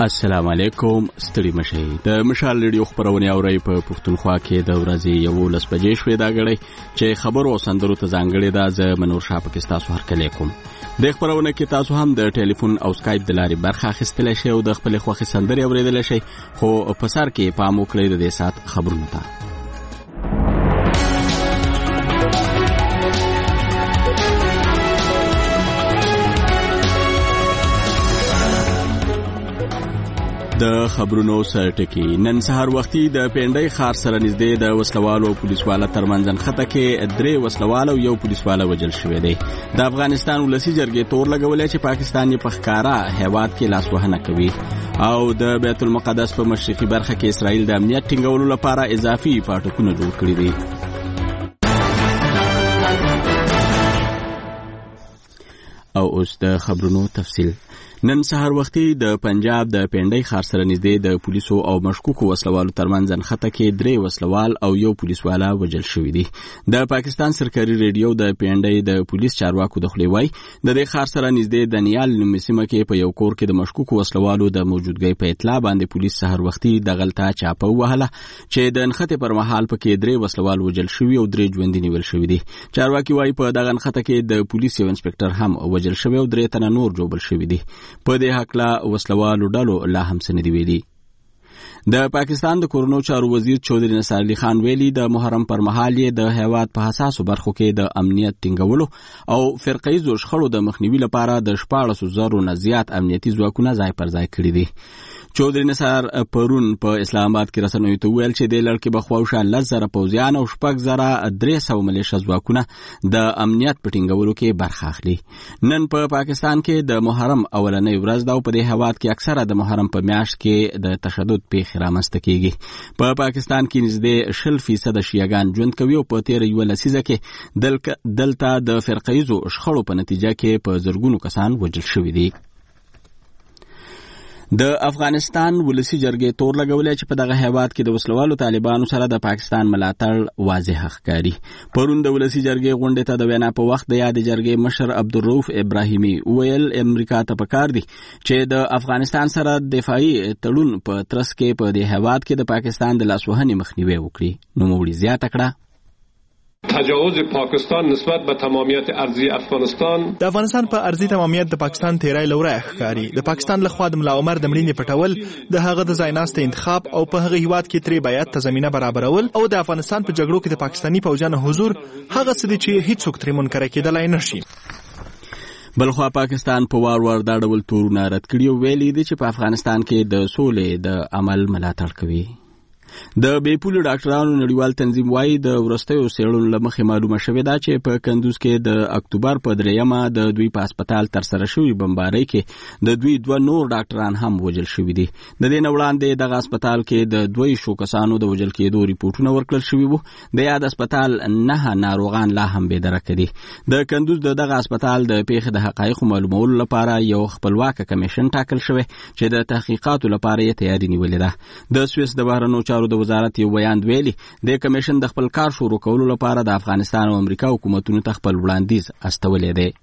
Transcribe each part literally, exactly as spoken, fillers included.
السلام علیکم. ستړي مشئ. د مشال ریډیو خبرونه اورئ په پښتونخوا کې د ورځې یولس بجې شوې دا غړي چې خبرو او سندرو ته ځانګړې ده. زه منور شاه پکې تاسو هرکلی کوم. د خبرونه کې تاسو هم د ټلیفون او سکایپ د لارې برخه اخیستلی شئ او د خپلې خوښې سندرې اورېدلی شئ، خو په سر کې پام وکړئ د دې ساعت خبرونو ته. د خبرونو سرټکی. نن سهار وختي د پینډای ښار سره نږدې د وسلوالو پولیسواله ترمنځ نښته کې درې وسلوال او یو پولیسواله وژل شوی دی. د افغانستان ولسی جرګې تور لګولې چې پاکستان یې په ښکارا هیواد کې لاسوهنه کوي او د بیت المقدس په مشرقي برخه کې اسرائیل د امنیت ټینګولو لپاره اضافي پاټکونه جوړ کړي دي. او اوس د خبرونو تفصیل. نن سهار وختي د پنجاب د پینډای ښار سره نږدې د پولیسو او مشکوکو وسلوالو ترمنځ نښته کې درې وسلوال او یو پولیسواله وژل شوي دي. د پاکستان سرکاري ریډیو د پینډای د پولیس چارواکو د خولې وایي د دې ښار سره نږدې د نیال نومې سیمه کې په یو کور کې د مشکوکو وسلوالو د موجودګۍ په اطلاع باندې پولیس سهار وختي د غلطه چاپه ووهله چې د نښتې پر مهال پکې درې وسلوال وژل شوي او درې ژوندي نیول شوي دي. چارواکي وایي په دغه نښته کې د پولیس یو انسپکټر هم وژل شوی او درې تنه نور ژوبل شوي دي. په دې حقله وسلوالو ډلو لا هم څه نه دي ویلي. د پاکستان د کورونو چارو وزیر چودري نصر علي خان ویلي د محرم پر مهال یې د هیواد په حساسو برخو کې د امنیت ټینګولو او فرقه‌یزو شخړو د مخنیوي لپاره د شپاړسو زرو نه زیات امنیتي ځواکونه ځای پر ځای کړي دي. چودري نصر پرون په اسلام آباد کې رسنیو ته ویل چې د لړکې بخواوشه لس زره پوځیان او شپږ زره درې سوه ملیشه ځواکونه د امنیت په ټینګولو کې برخه اخلي. نن په پا پاکستان کې د محرم اولنۍ ورځ ده او په دې هیواد کې اکثره د محرم په میاشت کې د تشدد پیښې رامنځته کیږي. په پا پاکستان کې نږدې شل فیصده شیعهګان ژوند کوي او په تېره یوه لسیزه کې دلته د فرقه‌یزو شخړو په نتیجه کې په زرګونو کسان وژل شوي دي. د افغانستان ولسی جرګې تور لګولې چې په دغه هیواد کې د وسلوالو طالبانو سره د پاکستان ملاتړ واضح ښکاري. پرون د ولسی جرګې غونډې ته د وینا په وخت د یاد جرګې مشر عبدالرؤف ابراهیمي ویل امریکا ته پکار دي چې د افغانستان سره دفاعي تړون په ترڅ کې په دې هیواد کې د پاکستان د لاسوهنې مخنیوي وکړي. نوموړي زیاته کړه تجاوز پاکستان نسبت به تمامیت ارضی افغانستان د افغانستان په ارضی تمامیت د پاکستان تیرای لوره ښکاری. د پاکستان لخوا د ملا عمر د مړینې پټول، د هغه د ځایناسته انتخاب او په هغه هیواد کې تری بیعت ته زمينه برابرول او د افغانستان په جګړو کې د پاکستانی فوجانو حضور هغه څه دي چې هیڅوک تری منکر کېدلای نشي. بلخوا پاکستان په وار وار دا ډول تورونه رد کړي او ویلي دي چې په افغانستان کې د سولې د عمل ملاتړ کوي. د بیپولو ډاکټرانو نړیوال تنظیم وایي د وروستیو څېړنو له مخې معلومه شوې ده چې په کندوز کې د اکتوبر په دریمه د دوی په هسپتال ترسره شوي بمبارۍ کې د دوی دوه نور ډاکټران هم وژل شوي دي. د دې نه وړاندې دغه هسپتال کې د دوی شو کسانو د وژل کېدو ریپورټونه ورکړل شوي وو. د یاد هسپتال نه ناروغان لا هم بېدرکه دي. د کندوز د دغه هسپتال د پیښې د حقایقو معلومولو لپاره یو خپلواکه کمیشن ټاکل شوی چې د تحقیقاتو لپاره یې تیاری نیولې ده. د سویس د بهرنیو چارو د وزارت یو بیان ویلي د کمیشن د خپل کار شروع کولو لپاره د افغانستان او امریکا حکومتونو ته خپل وړاندیز استولې دی.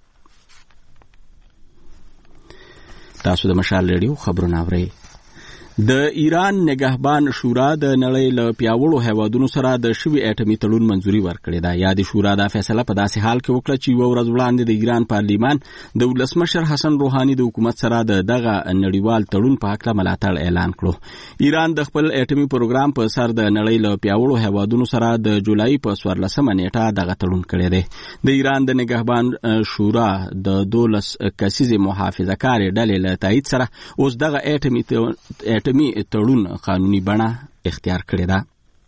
تاسو د مشال ریډیو خبرونه اورئ. د ایران نگهبان شورا د نړۍ له پیاوړو هیوادونو سره د شوي اټومي تړون منځوري ورکړې ده. یا د شورا دا فیصله په داسې حال کې وکړه چې یوه ورځ وړاندې د ایران پارلیمان د ولسمشر حسن روحاني د حکومت سره د دغه نړیوال تړون په هکله ملاتړ اعلان کړو. ایران د خپل اټومي پروګرام په سر د نړۍ له پیاوړو هیوادونو سره د جولای په څوارلسمه نیټه دغه تړون کړی دی. د ایران د نگهبان شورا د دولس کسیزې محافظه‌کارې ډلې له تایید سره اوس دغه اټومي اټومي تړون قانوني بڼه اختیار کړې ده.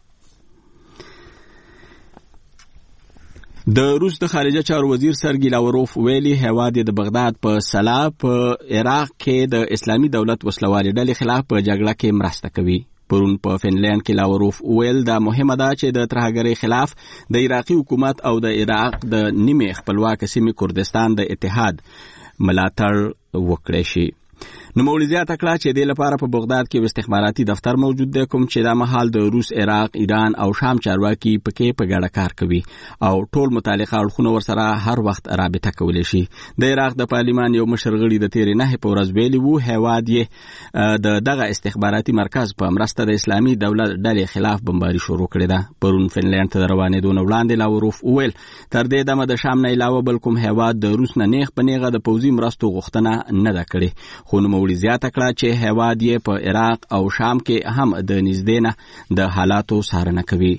د روس د خارجه چارو وزیر سرګی لاوروف ویلي هیواد د بغداد په سلا په عراق کې د اسلامي دولت وسلوالې ډلې خلاف په جګړه کې مرسته کوي. پرون په فنلند کې لاوروف ویل دا مهمه ده چې د ترهګرۍ خلاف د عراقي حکومت او د عراق د نیمې خپلواک سیمې کردستان د اتحاد ملاتړ وکړي شي. نوموړي زیاته کړه چې د لپاره په بغداد کې استخباراتي دفتر موجود دی کوم چې د مهال د روس، عراق، ایران او شام چارواکي پکې په ګډه کار کوي او ټول متعلقه اړخونه ورسره هر وخت رابطه کولی شي. د عراق د پارلمان یو مشر غړي د تیرې نهې په ورځ ویلي وو هیواد یې د دغه استخباراتي مرکز په مرسته د اسلامي دولت ډلې خلاف بمباري شروع کړې ده. پرون فنلند ته روانېدو نه وړاندې لاوروف وویل تر دې دمه د شام نه علاوه بل کوم هیواد د روس نه نیغ په نیغه د پوځي مرستو غوښتنه نه ده کړې، خو نوموړي زیاته کړه چې هیواد یې په عراق او شام کې هم د نږدې نه د حالاتو څارنه کوي.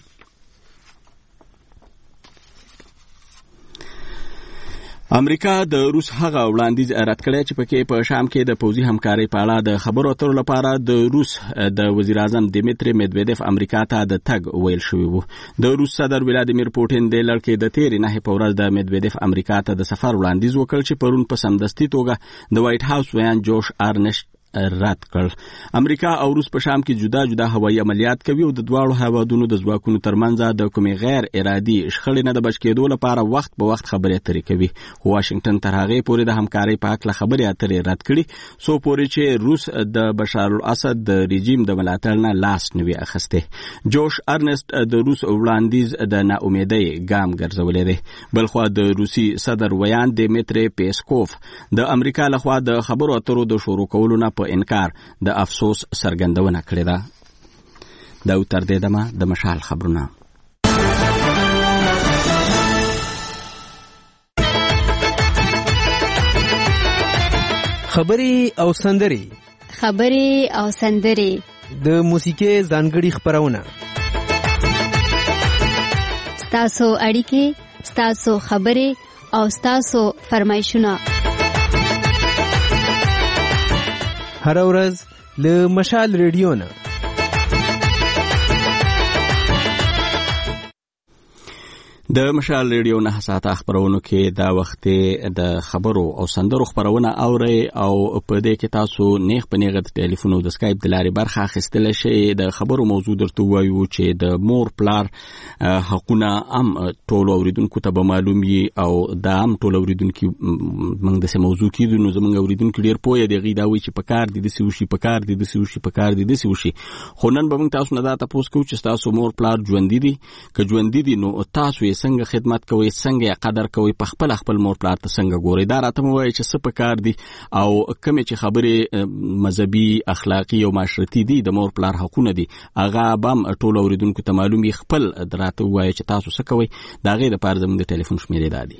امریکا د روس هغه وړاندیز رد کړی چې پکې په شام کې د پوځي همکارۍ په اړه د خبرو اترو لپاره د روس د وزیر اعظم دیمیتری میدویدف امریکا ته د تګ ویل شوی وو. د روس صدر ولادیمیر پوټین د لړکې د تیرې نهې په ورځ د میدویدف امریکا ته د سفر وړاندیز وکړ چې پرون په سمدستي توګه د وایټ هاوس ویان جوش ارنشت رد کړ. امریکا او روس په شام کې جدا جدا هوایي عملیات کوي او د دواړو هیوادونو د ځواکونو ترمنځ د کومې غیر ارادي شخړې نه د بچ کېدو لپاره وخت په وخت خبرې اترې کوي. واشنگټن تر هغې پورې د همکارۍ په هکله خبرې اترې رد کړي څو پورې چې روس د بشار الاسد د رژیم د ملاتړ نه لاس نه وي اخیستی. جوش ارنسټ د روس وړاندیز د ناامیدۍ ګام ګرځولی دی. بلخوا د روسي صدر ویان دیمیتری پیسکوف د امریکا لخوا د خبرو اترو د شروع کولو نه په انکار د افسوس څرګندونه کړې ده. دا تر دې دمه د مشال خبرونه. خبرې او سندرې خبرې او سندرې د موسیقۍ ځانګړي خبرونه ستاسو اړیکې ستاسو خبرې او ستاسو فرمایشونه هر ورځ له مشال ریډیو نه. د مشال ریډیو نه ساعته خبرونو کې دا وخت د خبرو او سندرو خبرونه اوري او په دې کې تاسو نیغ په نیغه د ټلیفون او د اسکایپ د لارې برخه اخیستل شي. د خبرو موضوع درته وایو چې د مور پلار حقونه هم ټول اوریدونکو ته به معلوم وي او دا هم ټول اوریدونکو موږ د څه موضوع کې نو زموږ اوریدونکو ډیر پوهه دی غي دا وایي چې په کار دي د سوشي په کار دي د سوشي په کار دي د سوشي. خو نن به موږ تاسو نه دا تاسو کوو چې تاسو مور پلار ژوند دي که ژوند دي نو تاسو څنګه خدمت کوي، څنګه قدر کوي، په خپل خپل مور پلار ته څنګه ګوري. دا راته وایي چې څه په کار دي او کومې چې خبرې مذهبي، اخلاقی او معاشرتي دي د مور پلار حقونه دي هغه بم ټول اوریدونکو ته معلومي. خپل دراته وایي چې تاسو څه کوي. دا غي د پاره زموږ د ټلیفون شمیرې دادي.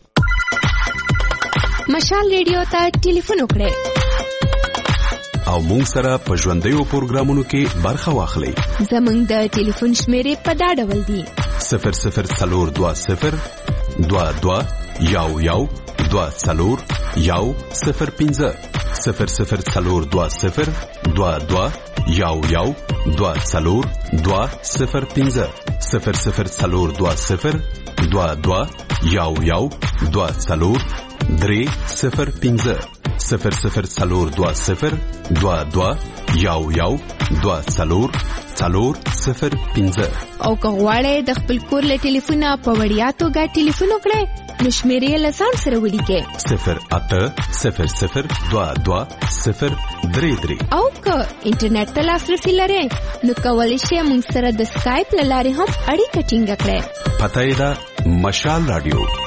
مشال ریډیو ته ټلیفون وکړئ او مونږ سره په ژوندیو پروګرامونو کې برخه واخلئ. زموږ د ټلیفون شمیرې په دا ډول دي: صفر صفر څلور دوه صفر دوه دوه یو یو دوه څلور یو صفر پنځه صفر صفر څلور دوه صفر دوه دوه یو یو دوه څلور دوه صفر پنځه صفر صفر څلور دوه صفر دوه دوه یو یو دوه څلور درې صفر پنځه صفر صفر څلور دوه صفر دوه دوه یو یو دوه څلور څلور صفر پنځه. او که غواړئ د خپل کور له ټلیفونه په وړیا توګه ټلیفون وکړئ نو شمیرې له ځان سره ولیکئ: صفر اته صفر صفر دوه دوه صفر درې درې. او که انټرنیټ ته لاسرسي لرئ نو کولی شئ موږ سره د سکایپ له لارې هم اړیکه ټینګه کړئ. پته یې ده مشال رادیو.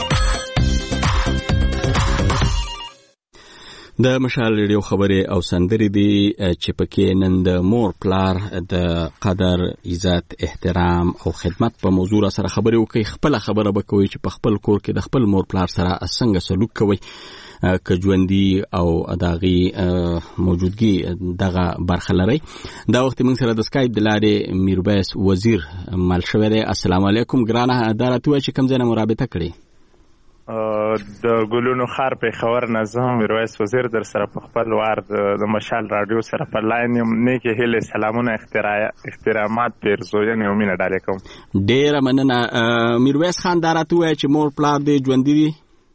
د مشال ریډیو خبرې او سندرې دي چې پکې نن د مور پلار د قدر، عزت، احترام او خدمت په موضوع سره خبرې وکړي. خپل خبره به کوي چې په خپل کور کې د خپل مور پلار سره څنګه سلوک کوي که ژوندي او داغي موجودګي دغه برخه لري. دا وخت موږ سره د اسکایپ د لارې میرویس وزیر مل شوی دی. السلام علیکم ګرانه. دا راته وایي چې کوم ځای نه مرابطه کړي؟ د ګلونو خار په خبر نظم میرویس وزیر در سره په خپل وار د مشال رادیو سره په لاین یم. نیکه هیله سلامونه احترامات پیرزوین او مینه ډالې کوم. ډیره مننه میرویس خان. دا راته وایي چې مور پلار دې ژوندي دي؟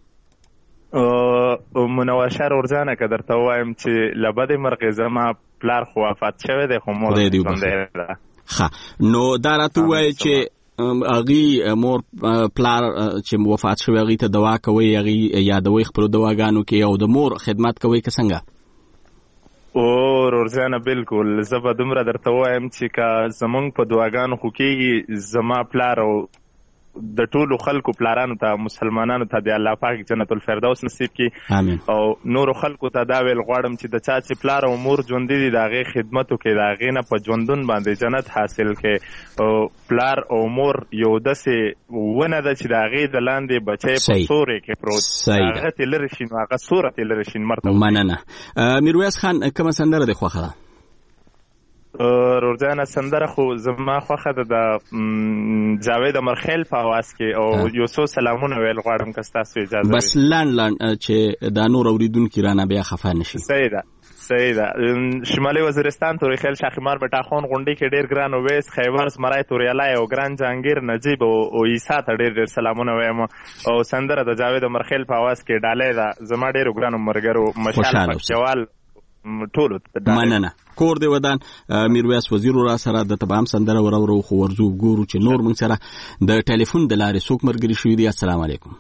منوشر ورځانه که درته وایم چې لبد مرغ زما پلار خو وفات شوی دی خو مور ژوندی ده. ښه نو دا راته وایي چې اغي مور پلار چې وفات شوی اغي ته دوا کوي، اغي یادوي خپل دواګانو کې او د مور خدمت کوي که څنګه؟ او ورځانه بالکل زه به دومره درته ووایم چې که زمونږ په دعاګانو خو کېږي زما پلار او د ټولو خلکو پلارانو ته مسلمانانو ته د الله پاک جنت الفردوس نصیب کړي او نورو خلکو ته دا ویل غواړم چې د چا چې پلار او مور ژوندي دي د هغې خدمت وکړي د هغې نه په ژوندون باندې جنت حاصل کړي او پلار او مور یو داسې ونه ده چې د هغې د لاندې بچی په سورې کې پروت هغه ترې لرې شي نو هغه سوره ترې لرې شي مرته مننه. میرویس خان کومه سندره دې خوښه ده؟ روزانه سندره خو زما خوښه ده د جاوید امرخیل په اواز کې او یو څو سلامونه ویل غواړم که ستاسو اجازه وي. بس لنډ لنډ چې دا نور اورېدونکي رانه بیا خفه نه شي. صحیح ده صحیح ده. شمالي وزیرستان تورخیل شاخمار بټاخون غونډۍ کې ډېر ګران ویس خیبر زمرای توریالی او ګران جهانګیر نجیب او عیسی ته ډېر ډېر سلامونه وایم او سندره د جاوید امرخیل په اواز کې ډالۍ ده زما ډېرو ګرانو ملګرو مشال پکچوال ټولو مننه. کور دی ودان میرویس وزیر را سره د تبام سندره ورورو خو ورزو ګورو چې نور موږ سره د ټلیفون د لارې څوک مرګري شوي دي. السلام علیکم.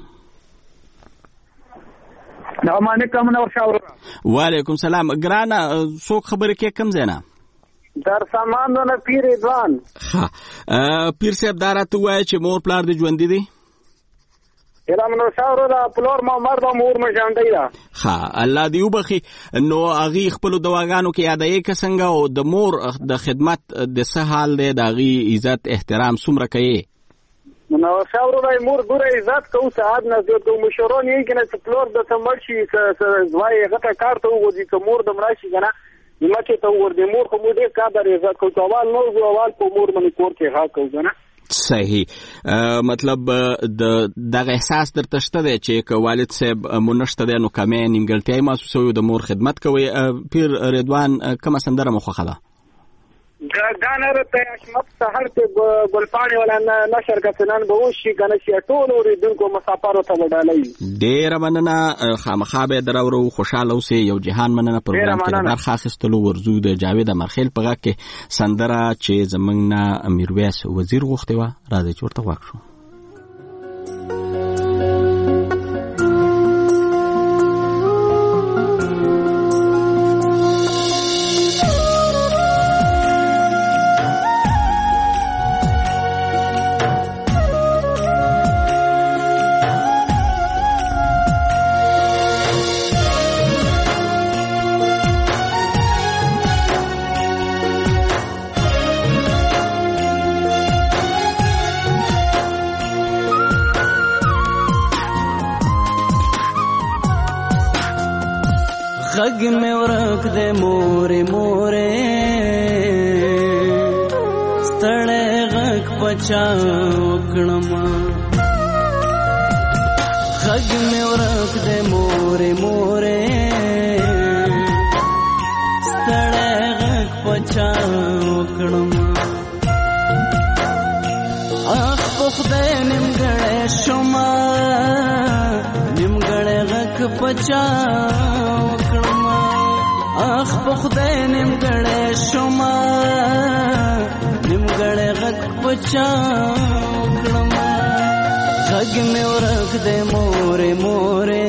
السلام علیکم. نور شاور. وعلیکم سلام. ګرانه څوک خبرې کې کم زینا در سامانونه پیر ادوان. ها پیر صاحب دا راته وایي چې مور پلار دې ژوندي دي؟ الام نو شاور دا پلور ما مرد مور مشاندای دا. ها الله دې وبخي. نو اغي خپل دواګانو کې یادای ک څنګه او د مور د خدمت د څه حال دی د اغي عزت احترام څومره کوي؟ نو شاور دا مور ګوره عزت کو سعادت نه د مشورون یې کنه چې پلور د تمرشي ک زوای غته کار ته وګوري ک مور د مراشي کنه مکه ته ور د مور خو مو دې قدر عزت کو توال نو زوال په مور باندې کور کې ها کو کنه. صحیح. مطلب د دغه احساس درته شته دی چې که والد صاحب مو نشته دی نو کمې نیمګړتیاوې محسوسوي د مور خدمت کوي. پیر رضوان کومه سندره مو خوښه ده؟ دا نرته اشمت سحر ته ګلپاڼې ولا نشر کسنان به وشي کنه چې ټول اوریدونکو مسافرو ته وډالای. ډېره مننه. خامخا به درورو خوشاله اوسئ. یو جهان مننه پروګرام کې برخه اخیستلو. ورزو د جاوید امرخیل په غږ کې سندره چې زموږ نه میرویس وزیر غوښتې وه راځئ چې ورته غوږ شو. غږ مې ورک دې مورې مورې ستړی غږ پچا وکړم. غږ مې ورک دې مورې مورې ستړی غږ پچا وکړم. اخ په خدای نیمګړی شومه نیمګړی غږ پچا وکړم. اخ په خدای نیمګړی شومه نیمګړی غږ پچا وکړم. غږ مې ورک دی مورې مورې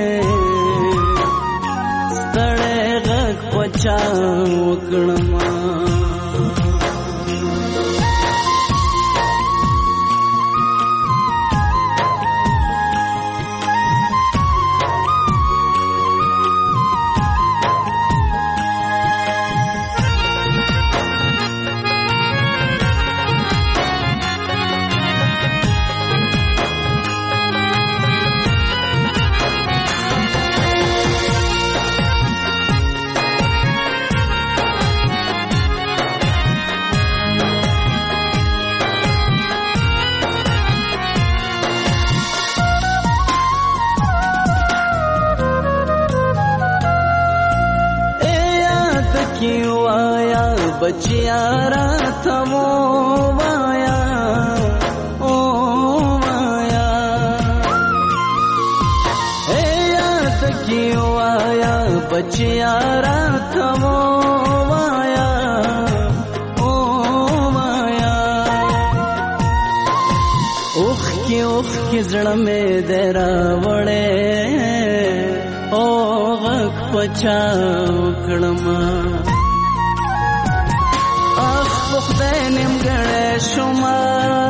ستړی غږ پچا وکړم. بچیا راته ووایا او وایا اے یاد کی وایا بچیا راته ووایا او وایا اوخ کی اوخ کی زړه مې درا وړې او غږ پچا کړما اخ خدای نیمګړی شوما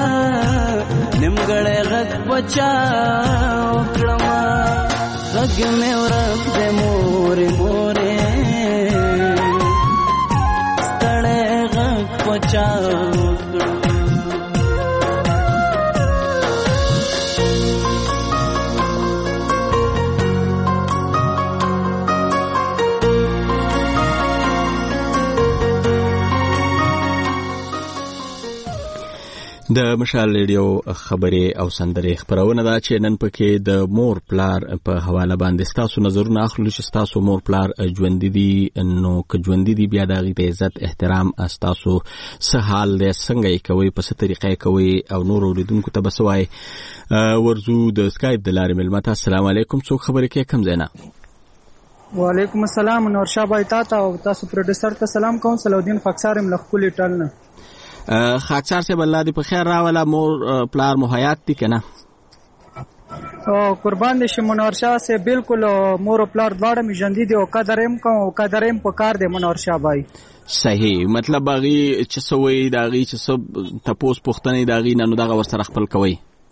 نیمګړی غږ پچا کړما غږ مې ورک دی مورې مورې ستړی غږ پچا د مشال ریډیو خبرې او سندرې خبرونه دا چې نن پکې د مور پلار په حواله باندې تاسو نظرونه اخلو چې تاسو مور پلار ژوند دي نو که ژوند دي بیا د غي عزت احترام تاسو سه حال دې څنګه یې کوي په څه طریقې کوي او نور اوریدونکو ته بسوي ورزو د اسکایپ د لارې ملمت السلام علیکم څوک خبرې کې کم زینا وعلیکم السلام نور شاه تاسو او تاسو پروډوسر ته سلام کوم صلاح فقسار ملخولي ټلنه خاکسار صاحب الله دې په خیر راولا مور پلار مو حیات دي کنه او قربان دې شه منور شاه سے بالکل مور پلار دواړه می ژوند دي او قدرم کوم او قدرم په کار دې منور شاه بھائی صحیح مطلب باغی چې سوي داغي چې سب تپوس پختنې داغي نن دغه ورسره خپل کوي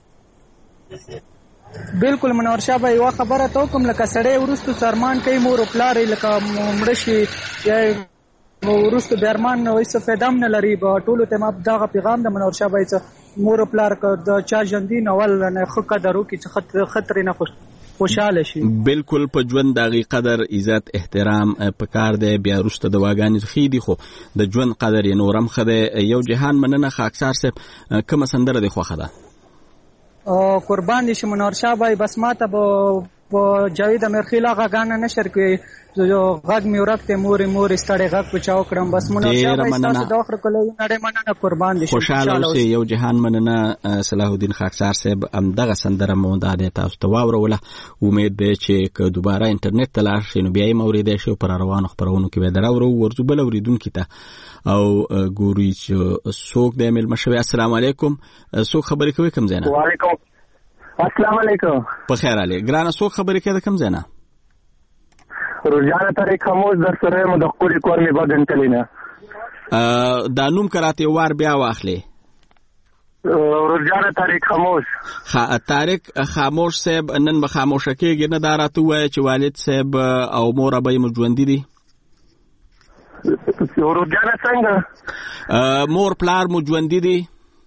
بالکل منور شاه بھائی وا خبره ته کوم لکه سړی ورستو سرمان کوي مور پلار لکه مړشي یا ورستو بیرمان وایسه فدام نه لري به ټولو ته ما دغه پیغام د منور شاه بھائی څخه مور پلار د چا ژوندۍ نول نه خو قدر وکړي چې خطر نه خوشاله شي بالکل په ژوند دغه قدر عزت احترام په کار دی بیا ورسته د واګانې خېدي خو د ژوند قدر یې نورم خده یو جهان مننه خاکسار صاحب کوم سندره دی خوخه ده او قربان دي شه منور شاه بھائی بس ماته به جاوید امرخیل هغه غاڼه نشر کوي جو غږ می ورکته مورې مورې ستړی غږ پچاو کړم بس منور شاه بھائی تاسو د اخر کله نړۍ مننه قربان دي خوشاله اوسئ یو جهان مننه صلاح الدین خاکسار صاحب ام دغه سندره مو د تاسو ته واوروله امید ده چې که دوباره انټرنیټ ته لاړ شئ نو بیا یې موریدای شئ پر روانو خبرونو کې به دراورو ورځو بل اوریدونکو ته او ګوري چې څوک د ایمیل مشوي السلام علیکم څوک خبرې کوي کوم ځای نه وعلیکم السلام علیکم په خیر علي ګرانه څوک خبرې کوي کوم ځای نه روزانه طریق خاموش در سره مدخوري کور می بدن کلینا دا نوم کراته وار بیا واخلې روزانه طریق خاموش خا طارق خاموش صاحب نن به خاموشه کېږي نه دارته وای چې والد صاحب او مور به مجوندي دي روزانه څنګه مور پلار مجوندي دي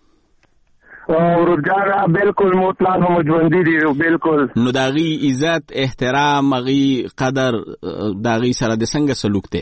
ورجاره بالکل مطلق هم ژوندۍ دي بالکل نو داغي عزت احترام غي قدر داغي سره د څنګه سلوک ته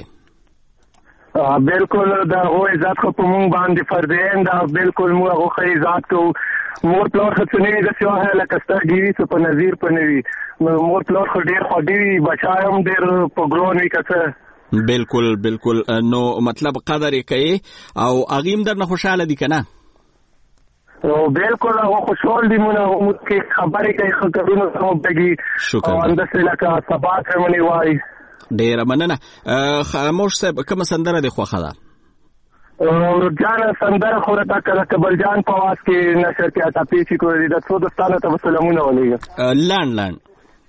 بالکل دا هو عزت خو په مونږ باندې فرض دی دا بالکل موږ هغه عزت کو مور پلار خصنی د سیوا لکه ستګي څه په نظیر په نوي مور پلار خو ډیر خو ډیر بچایم ډیر په ګرون وی کڅه بالکل بالکل نو مطلب قدر یې کوي او اغیم در نه خوشاله دي کنه او بالکل هغه خوشحال دي مونږ هم کې خبرې کوي خبرونه سم بګي شکر او اندسه لکه سبا کوي وای ډیر مننه خاموش صاحب کوم سندره دی خوخه ده او جان سندره خو راته کله کبل جان په واس کې نشر کې اته پیچې کوي د څو دستانه ته سلامونه ولېږه لاند لاند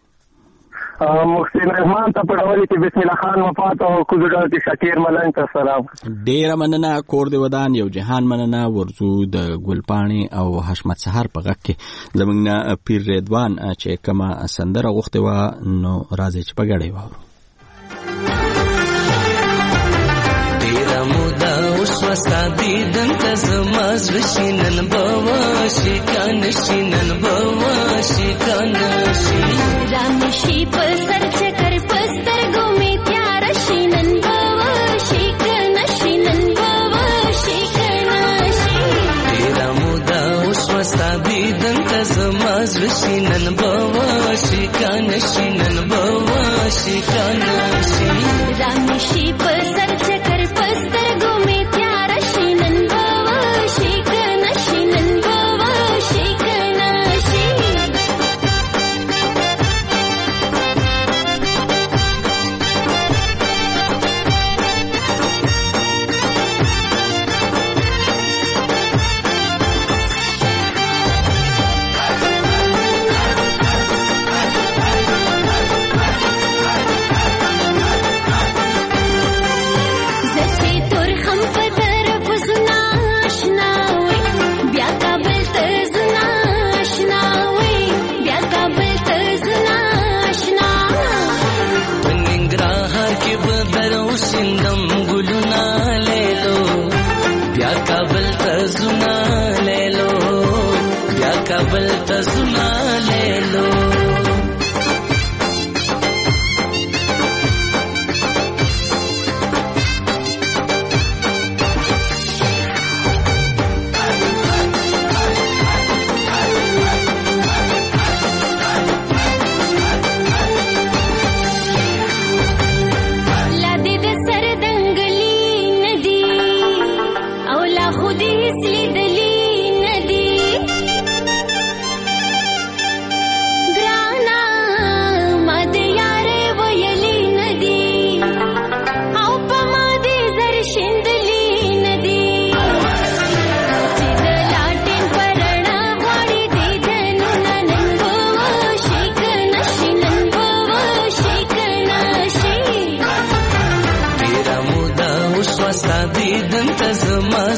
محسن رحمان ته پړولې چې بسم الله خان وفات او کوزګر کې شکیر ملنګ ته سلام ډیر مننه کور دی ودان یو جهان مننه ورزو د ګلپانی او حشمت سحر په غږ کې زمونږ پیر رضوان چې کما سندره غوښته و نو راځي چې په غړې وورو ډیر مودا اوس وستا دیدن ته زما زشینن بوا شي کان شینن بوا شي کان شي رامشي پر سر چکر پستر ګومې تیار شینن بوا شي کان شینن بوا شي کان شي ډیر مودا اوس وستا دیدن ته زما زشینن بوا شي کان شینن بوا شي کان شي رامشي پر سر چکر پستر ګومې تیار شینن بوا شي کان شینن بوا شي کان شي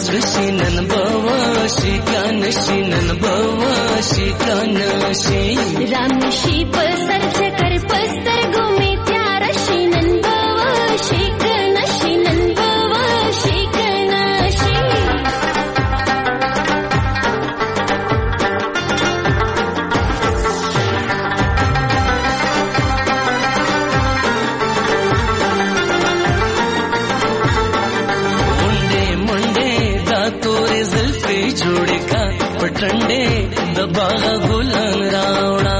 وشي نن بواشي کان شي نن بواشي کان شي رام شي په سر چکر پستر ګومې تیار شي نن بواشي کان شي نن بواشي کان شي जोड़े का पटंडे दबागा गुलाम रावड़ा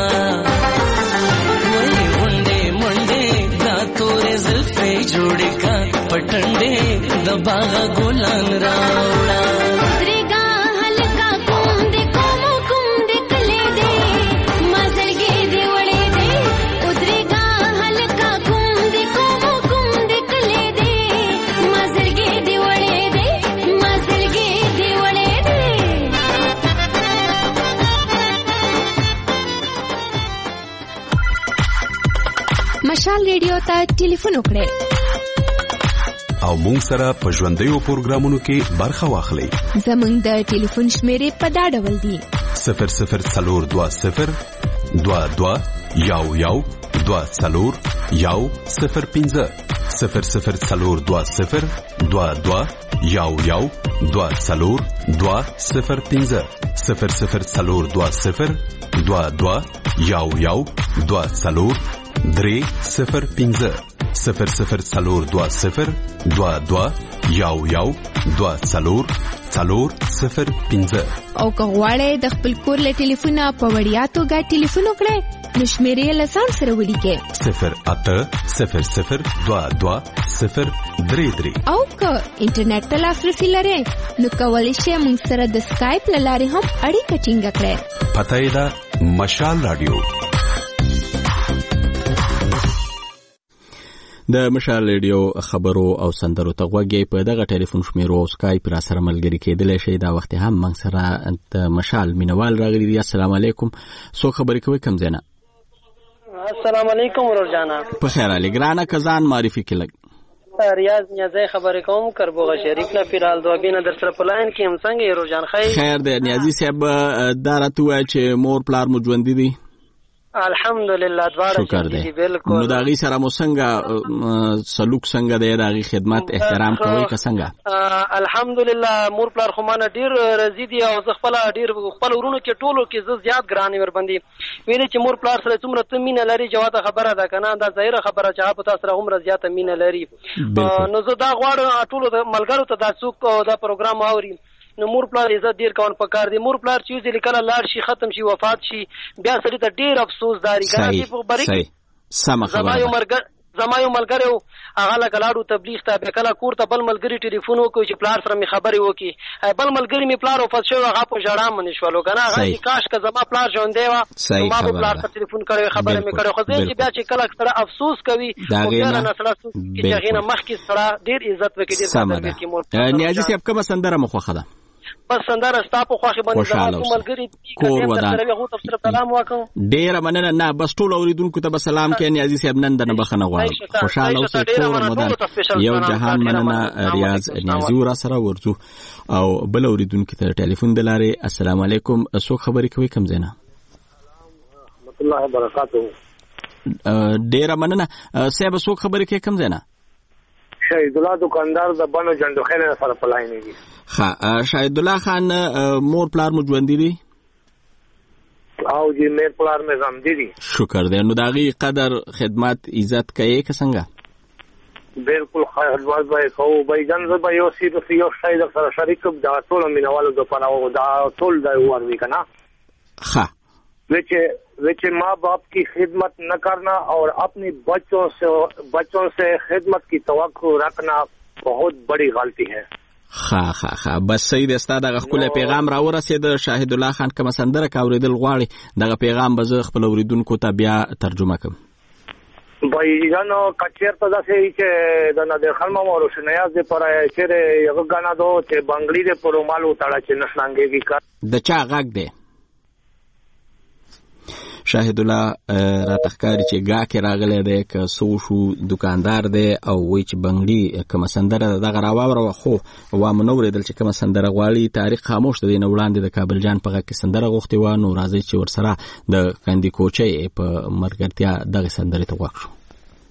वही मुंडे मुंडे दातोरे जुल्फे जोड़े का पटंडे दबागा गुलाम रावड़ा उतरेगा हल्का कुंदे कोमो कुंदे कले दे मजरगे दे वड़े दे उतरेगा हल्का कुंदे कोमो कुंदे कले दे मजरगे दे वड़े दे मजरगे दे वड़े مشال ریډیو ته ټلیفون وکړئ او مونږ سره په ژوندیو پروګرامونو کې برخه واخلئ. زمونږ د ټلیفون شمیرې په دا ډول دي: صفر صفر څلور دوه صفر دوه دوه یو یو دوه څلور یو صفر پنځه صفر صفر څلور دوه صفر دوه دوه یو یو دوه څلور دوه صفر پنځه صفر صفر څلور دوه صفر دوه دوه یو یو دوه څلور درې صفر پنځه صفر صفر څلور دوه صفر دوه دوه یو یو دوه څلور څلور صفر پنځه. او که غواړئ د خپل کور له ټلیفونه په وړیا توګه ټلیفون وکړئ نو شمیرې له ځان سره ولیکئ: صفر اته صفر صفر دوه دوه صفر درې درې. او که انټرنیټ ته لاسرسي لرئ نو کولی شئ موږ سره د سکایپ له لارې هم اړیکه ټینګه کړئ. پته یې ده مشال رادیو. د مشال ریډیو خبرو او سندرو ته غوږی په دغه ټلیفون شمیرو او سکایپ را سره ملګری کېدلی شي. دا وخت هم موږ سره د مشال مینوال راغلی دی. السلام علیکم. څو خبرې کوي کم زینا؟ السلام علیکم ورور جانا. په خیر علي ګرانه کزان معرفي کړل. ریاض نیازی خبرې کوم کربوغه شریف نه پیرال دوبینه در سره پلاین کې هم څنګه ورور جان؟ خیر خیر دی نیازی صاحب. دا راته وایي چې مور پلار مو ژوند دي؟ الحمدلله دواړه دي بالکل. نو داغي سره مو څنګه سلوک څنګه دی؟ داغي خدمت احترام کوي که څنګه؟ الحمدلله مور پلار خو مانه ډیر رضی دي او زه خپل ډیر خپل ورونو کې ټولو کې زه زیات ګرانې ور باندې ویلې چې مور پلار سره څومره ته مینه لري. جواب خبره ده کنه دا ظاهره خبره چې په تاسو سره عمر زیاته مینه لري. نو زه دا غواړم ټولو ملګرو ته دا څوک دا پروګرام اوري نو مور پلار عزت ډیر کون پکار دی. مور پلار چې ځل کله لاړ شي ختم شي وفات شي بیا سړی ته ډیر افسوس داري کنه. دی په بری سم خبره زما یو ملګری زما یو ملګری هغه لګلاړو تبلیغ ته به کله کور ته بل ملګری ټلیفون وکړي چې پلار سره می خبرې وکړي. بل ملګری می پلار وفات شو هغه په ژړا منې شولو کنه. هغه کاش که زما پلار ژوندې و ما په پلار سره ټلیفون کړو خبرې می کړو. خو ځکه چې بیا چې کله سره افسوس کوي او بیا نه سره چې هغه نه مخکې سره ډیر عزت وکړي ډیر قدر کوي. مور نیازي صاحب کومه سندره مخوخه ده؟ بس سندره ستا په خوښه باندې زما ملګری کور ودان سلام وکم. ډیر مننه. نه بس ټول اوریدونکو ته به سلام کې نیازي صاحب نن د نه بخنه غواړم. خوشاله اوسئ کور ودان. یو جهان مننه ریاض نیازي ور سره ورځو او بل اوریدونکو ته ټلیفون دلاره. السلام علیکم. څو خبرې کوي کم زینا؟ رحمت الله وبرکاته. ډیر مننه. صاحب څو خبرې کوي کم زینا؟ شهید الله دکاندار د بنو جندو خیل سره پلاینې دي. ها شهید الله خان مور پلار مو ژوند دي؟ او جی مور پلار مې زم دي. شکر دی. نو داغي قدر خدمت عزت کوي که څنګه؟ بالکل خدمت به کوو. به جن به یو سی په یو شهید سره شریک دا ټول مینوالو د پناو دا ټول د ور وی کنه. ها وچے وچے ماں باپ کی خدمت نہ کرنا اور اپنی بچوں سے بچوں سے خدمت کی توقع رکھنا بہت بڑی غلطی ہے. خا خا خا بس سید استاد دغه خپل پیغام را ورسید. شاهد الله خان کوم سندره کاوریدل غواړي دغه پیغام به زه خپل اوریدونکو ته بیا ترجمه کوم. بای جانو کچیر ته داسې چې د نادر خان مامو روشنیاز دې پر چیرې یو غانا دو چې بنگلی دې پر مالو تاړه چې نشانګيږي کا د چا غږ دی؟ شاهد الله راته ښکاري چې ګاکې راغلی دی که څه وشو دکاندار دی او وایي چې بنګړي کومه سندره دغه راواوروه خو وا مو نه اورېدل چې کومه سندره غواړي. تاریخ خاموش د دې نه وړاندې د کابل جان په غږ کې سندره غوښتې وه. نو راځئ چې ورسره د کندي کوچۍ په ملګرتیا دغې سندرې ته غوږ شو.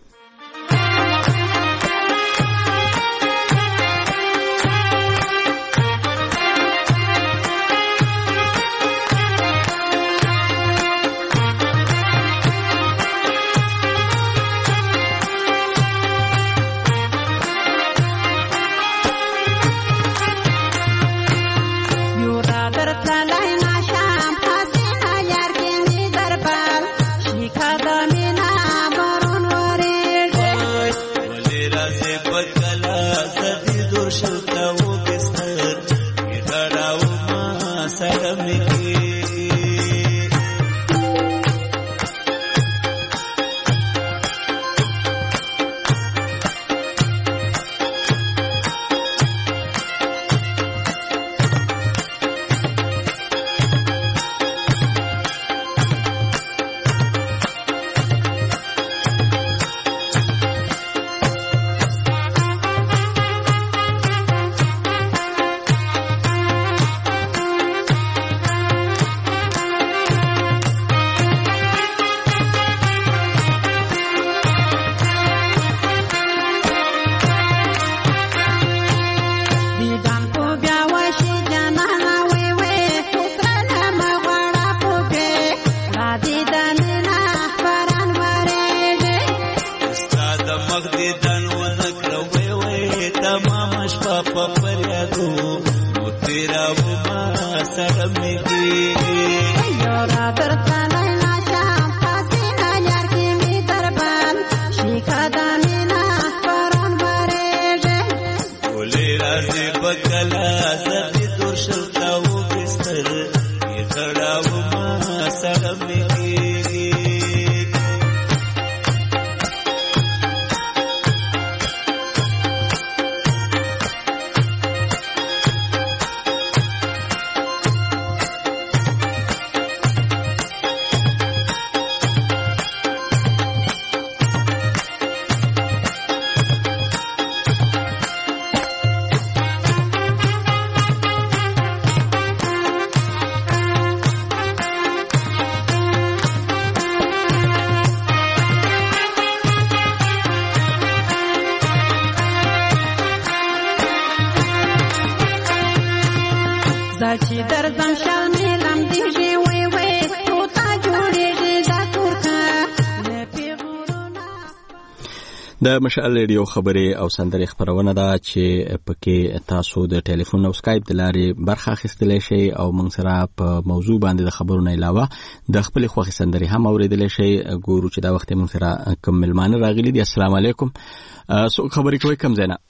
د مشعل ریډیو خبرې او سندرې خبرونه ده چې پکې تاسو د ټلیفون او سکایپ د لارې برخه اخیستلی شئ او موږ سره په موضوع باندې د خبرونو علاوه د خپلې خوښې سندرې هم اورېدلی شئ. ګورو چې دا وخت موږ سره کوم مېلمانه راغلي دي. السلام علیکم. څوک خبرې کوئ کوم ځای نه؟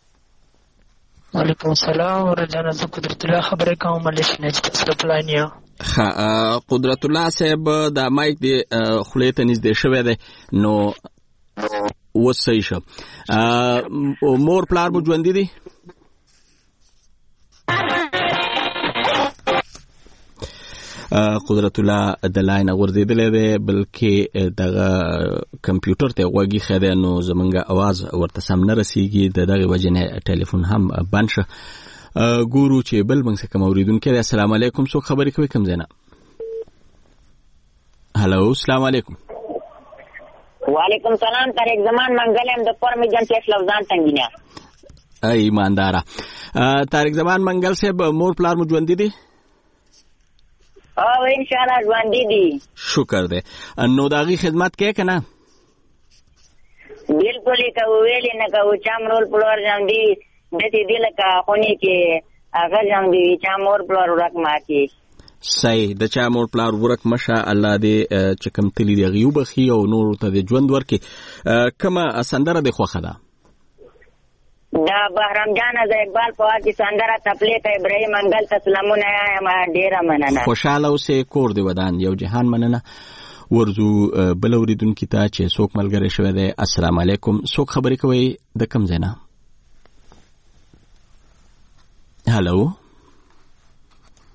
وعلیکم السلام ورجانه. زه قدرت الله خبرې کوم ملیش نجد سپلانیا. ښه قدرت الله صاحب د مایک د خولې ته نږدې شوی دی نو اوس صحیح شه. مور پلار مو ژوندي دي؟ قدرت الله د لاین غورځېدلی دی بلکې دغه کمپیوټر ته غوږ ایښی دی نو زمونږ اواز ورته سم نه رسیږي. د دغې وجې نه ټلیفون هم بند شه. ګورو چې بل موږ څه کوم اورېدونکی دی. السلام علیکم. څوک خبرې کوي کوم ځای نه؟ هلو السلام علیکم. وعلیکم سلام. طارق زمان منګل ام د پرمی جن پیش لفظان تنګینه. ای ایمانداره. طارق زمان منګل صاحب مور پلار مو ژوندي دي؟ او ان شاء الله ژوندي دي. شکر دی. نو د هغې خدمت کوې که نه؟ بالکل یې کوو ویلې نه کوو. چا مور پلار ژوندي داسې دي لکه خونې کې هغه ژوندي وي چا مور پلار ورک ما کې. صحیح. د چا مور پلار ورک مشه الله دې چې کوم تلي دي هغې وبخي او نورو ته د ژوند ورکړي. کومه سندره دې خوښه ده؟ دا بهرام جان از اقبال په واقع سندره تپلیق ابراهیم منګل ته سلامونه یم. ډېره مننه. خوشحاله اوسې. کور دې ودان. یو جهان مننه. ورځو بل اورېدونکي ته چې څوک ملګری شوی دی. السلام علیکم. څوک خبرې کوئ د کوم ځای نه؟ هلو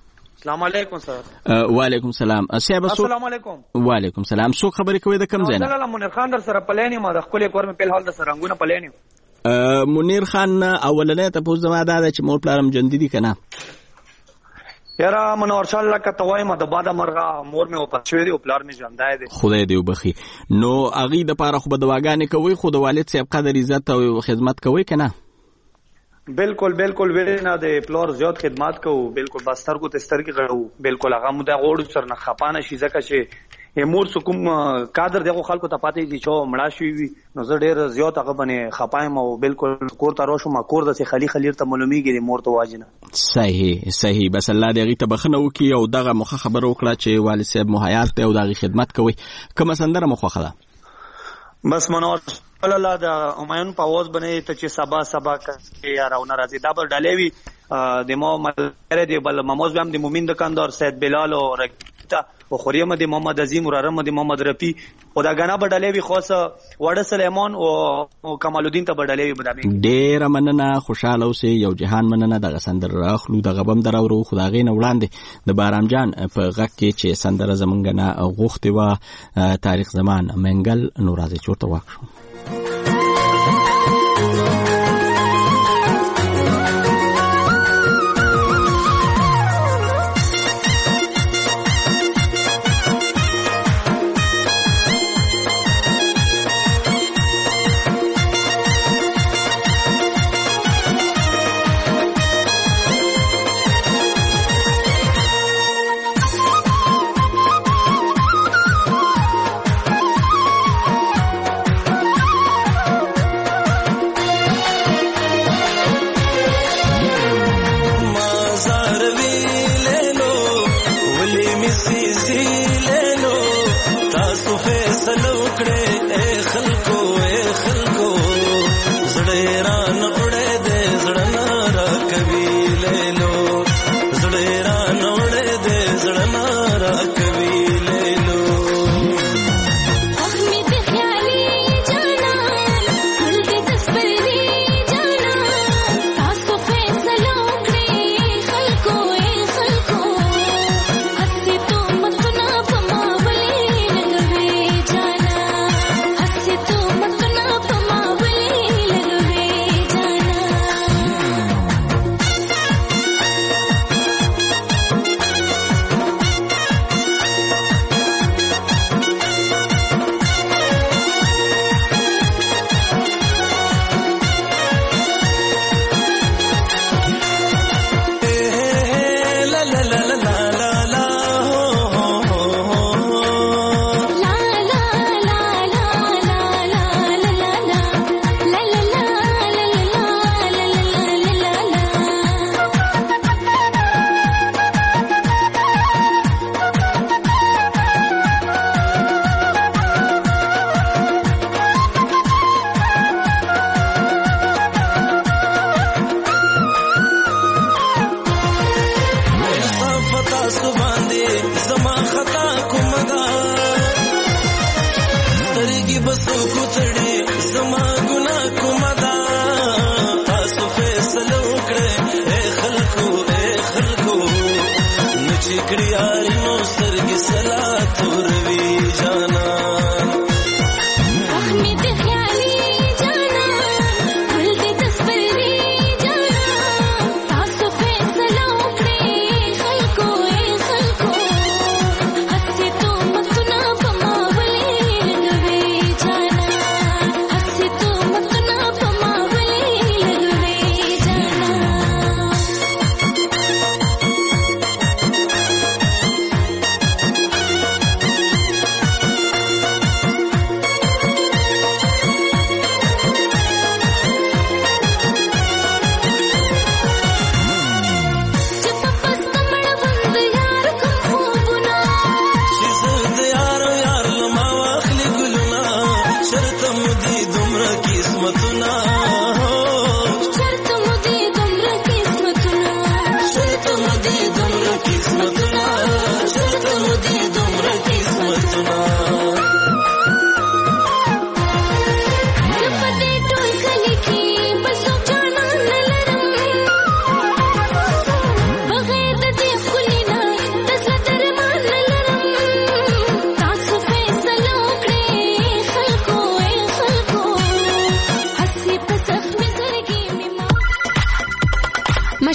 السلام علیکم سر. وعلیکم السلام. السلام علیکم. وعلیکم السلام. څوک خبرې کوي د کوم ځای نه؟ زه منیر خان در سره پلین یم، د ښکلې کور مې په حال د سرنګونه پلین یم. منیر خان، اولنۍ تپوس زما دا ده چې مور پلارم ژوندي دي که نه؟ یاره منور شاه الله که ته وایم د باده مرغه مور مې وفات شوی دی او پلار مې ژوندی دی. خدای دې وبخي. نو هغې دپاره خو به دواګانې کوئ، خو د والد صاحب قدر عزت او خدمت کوئ که نه؟ بالکل بالکل ویل نه د پلار زیات خدمت کوو، بالکل بستر کو تستر کې غړو، بالکل هغه مو د غوړو سر نه خپانه شي ځکه چې مور سو کوم کادر دغه خلکو ته پاتې دي چې مړه شوی وي، نو زه ډېر زیات هغه باندې خپایم او بالکل کور ته راشم کور د سي خلی خلیر ته معلومیږي د مور ته واجنه. صحیح صحیح. بس الله دې هغې ته بخښنه وکړي او دغه موخه خبره وکړه چې والد صاحب مو حیات دی او د هغې خدمت کوئ. کومه سندره مو خوښه ده؟ بس منور الله د همایون په اواز باندې ته چې سبا سبا کوي یا راونه راځي دا به ډالې وي د مو ملګری دی بل مموز هم د مومین دکاندار سید بلال او رکیتا او خوریم د محمد عظیم ورارم د محمد رفی او دا غنا به ډالې وي خاص وړ سلیمان او کمال الدین ته به ډالې وي بدامي. ډېره مننه، خوشاله اوسئ. یو جهان مننه. دغه سندره راخلو دغه بم دراورو خو د هغې نه وړاندې د بارام جان په غږ کې چې سندره زمونږ نه غوښتې وه تاریخ زمان منګل، نو راځئ چې ورته واکشو.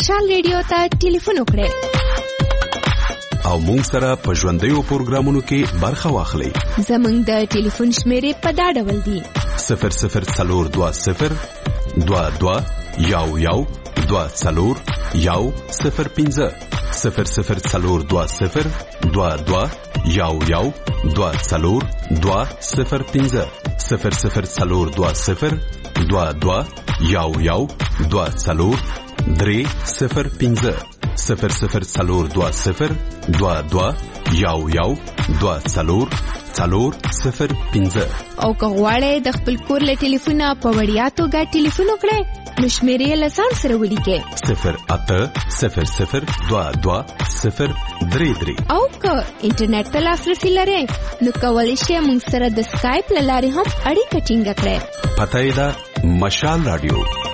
مشال ریډیو ته ټلیفون وکړئ او مونږ سره په ژوندیو پروګرامونو کې برخه واخلئ. زمونږ د ټلیفون شمیرې په دا ډول دي: صفر صفر څلور دوه صفر دوه دوه یو یو دوه څلور یو صفر پنځه صفر صفر څلور دوه صفر دوه دوه یو یو دوه څلور دوه صفر پنځه صفر صفر څلور دوه صفر دوه دوه یو یو دوه څلور درې صفر پنځه صفر صفر څلور دوه صفر دوه دوه یو یو دوه څلور څلور صفر پنځه. او که غواړئ د خپل کور له ټلیفونه په وړیا توګه ټلیفون وکړئ نو شمیرې له ځان سره ولیکئ: صفر اته صفر صفر دوه دوه صفر درې درې. او که انټرنیټ ته لاسرسي لرئ نو کولی شئ موږ سره د سکایپ له لارې هم اړیکه ټینګه کړئ. پته یې ده مشال رادیو.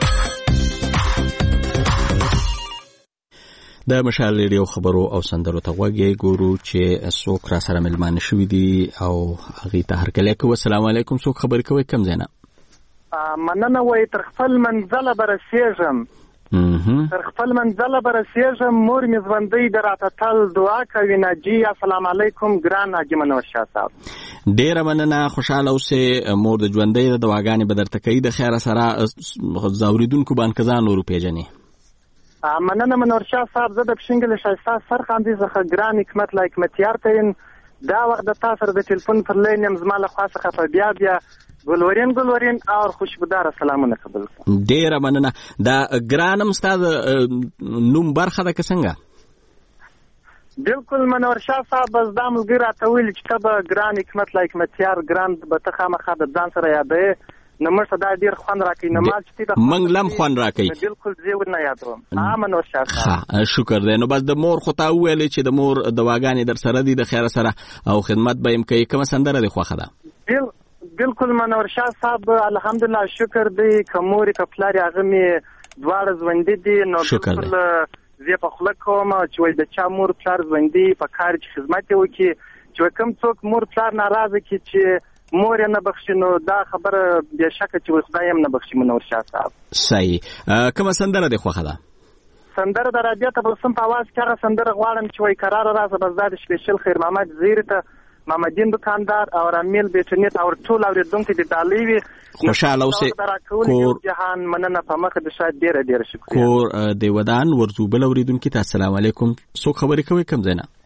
د مشال ریډیو خبرو او سندرو ته غوږی ګورو چې څوک را سره ملمانه شوي دي او هغې ته هرکلی کوو. السلام علیکم، څوک خبرې کوئ، کوم ځای نه؟ مننه. وایي تر خپل منزله به رسېږم تر خپل منزله به رسېږم مور مې ژوندۍ د راته تل دعا کوي. ناجي السلام علیکم ګران حاجي منور شاه صاحب. ډیره مننه، خوشحاله اوسئ. مور د ژوندۍ د دعاګانې به درته کوي. د خیره سره زاوریدونکو باندې کزان نور پیژنې. مننه منور شاه صاحب. زه د پښنګل شایسته سرخاندې څخه ګران حکمت لا حکمتیار ته یم. دا وخت د تاسو سره د ټلیفون پر لین یم. زما له خوا څخه په بیا بیا ګلورین ګلورین او خوشبودار سلامونه قبول کړم. ډیره مننه. دا ګرانم ستا د نوم برخه ده که څنګه؟ بالکل منور شاه صاحب. بس دا ملګري راته ویل چې ته به ګران حکمت لا حکمتیار ګران به ته خامخا د ځان سره یادوې. نو موږ ته دا ډېر خوند راکوي. نو ما چې موږ لم خوند راکوي. بالکل زه ورنه یادوم. ها منور شاه صاحب. شکر دی. نو بس د مور خو تا وویلې چې د مور دواګانې در سره دي د خیره سره او خدمت به یم کوي. کومه سندره دې خوښه ده؟ بالکل منور شاه صاحب. الحمدلله شکر دی. که مور که پلار هغه مې دواړه ژوندي دي نو بالکل زه په خوله کوم چې وایي د چا مور پلار ژوندي په کار چې خدمت یې وکړي. چې کوم څوک مور پلار ناراضه کړي چې مور یې نه بخښي نو دا خبره بېشکه چې خدای هم نه بخښي منور شاه صاحب. صحیح. کومه سندره دې خوښه ده؟ سندره د رابعه تبسم په اواز کې هغه سندره غواړم چې وایي قراره راځه بس دا د سپیشل خیر محمد زیري ته محمدین دکاندار او رامیل بیټنیټ او ټول اورېدونکي د ډالۍ وي. خوشحاله اوسئ. کور جهان مننه په مخه د شاید ډېره ډېره شکریه. کور د ودان ورځو بل اورېدونکي ته السلام علیکم، څوک خبرې کوئ، کوم ځای نه؟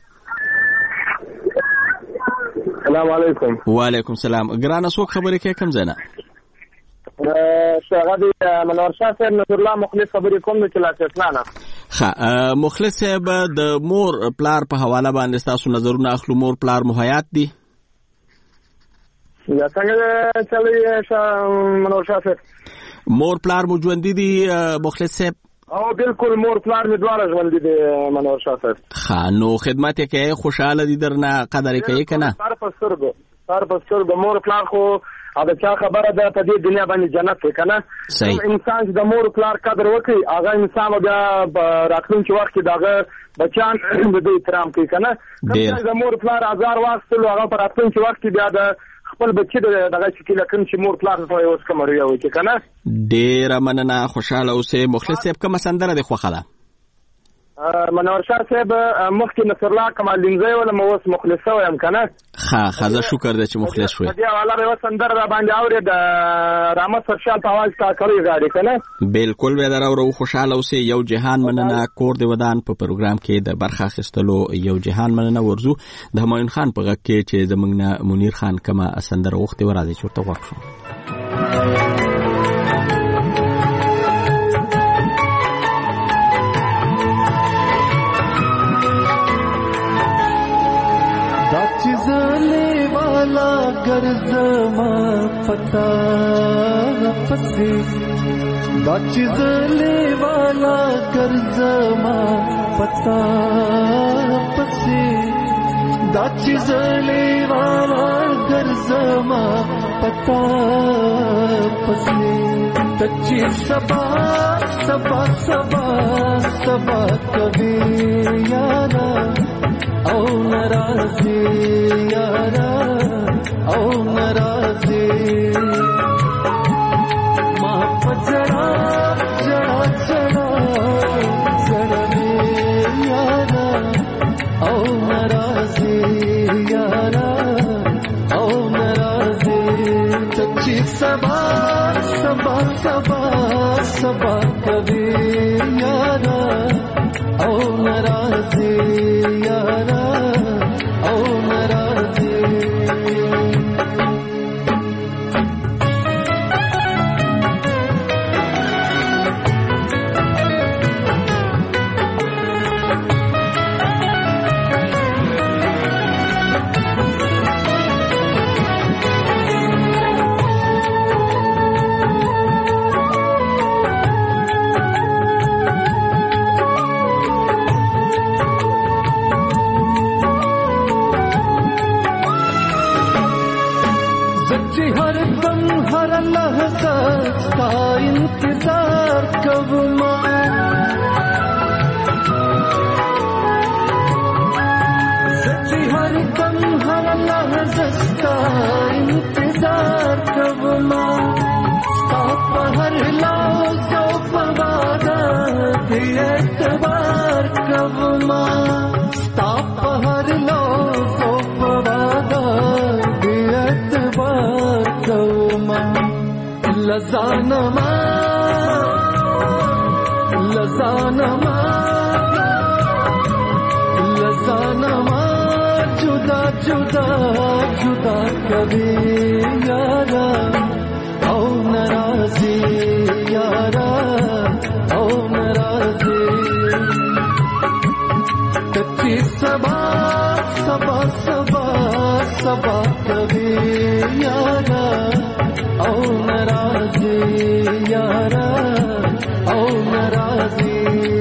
السلام علیکم. وعلیکم السلام. ګرانه څوک خبرې کوي، کوم ځای نه؟ شاغه د منور شاه صاحب نصر الله مخلص خبرې کوم د کلاس اسنانه. ښه مخلص صاحب، د مور پلار په حواله باندې تاسو نظرونه اخلو. مور پلار مو حیات دي؟ یا څنګه چلي منور شاه صاحب؟ مور پلار مو ژوندي دي مخلص صاحب؟ او بالکل مور پلار مې دواړه ژوندي دي منور شاه صاحب. ښه نو خدمت یې کوي، خوشحاله دي درنه، قدر یې کوي که نه؟ سر په سترګو سر په سترګو. مور پلار خو دا چا خبره ده په دې دنیا باندې جنت دی که نه؟ انسان چې د مور پلار قدر وکړي هغه انسان بیا راتلونکي وخت کې د هغه بچیان د دوی احترام کوي که نه؟ کوم د مور پلار ازار واخیستلو هغه په راتلونکي وخت کې بیا د خپل بچي دغه شکل کوم چې مور پلار ته اوس کوم رویه وکړي که نه؟ ډېره مننه، خوشحاله اوسئ. مخلص صاحب کومه سندره دې خوښه ده؟ منور شاه صاحب مخکې نصر الله کمال لینځی ولم اوس مخلص شوی یم که نه؟ ښه ښه زه شکر دی چې مخلص شوې. په دې حواله به یوه سندره را باندې اورې د رحمت سرشال په اواز کاکړۍ غاړې که نه؟ بالکل بیا در اورو. خوشحاله اوسئ. یو جهان مننه. کور د ودان په پروګرام کې د برخه اخیستلو یو جهان مننه. ورځو د همایون خان په غږ کې چې زموږ نه منیر خان کومه سندره غوښتې وه راځئ چې ورته غوږ شو. वाला गर्जमा पता पसे दाचिजले वाला गर्जमा पता पसे दाचिजले वाला गर्जमा पता पसे तच्ची सबा सबा सबा सबा कभी यारा او ناراضي یارا او ناراضي ما پجړا جړا جړا سبا سبا سبا سبا کوي یارا او ناراضي یارا او ناراضي हर दम हर लहजा का इंतजार कब मां सच्ची हर दम हर लहजा का इंतजार कब मां आप हर लाओ जो पवादा एतबार कब मां आप हर लाओ जो पवादा एतबार लजानमा लजानमा लजानमा जुदा जुदा जुदा कभी यारा औ नाराजी यारा औ नाराजी कच्ची सबा सबा सबा सबा कभी यारा औ नाराजी यारा औ नाराजी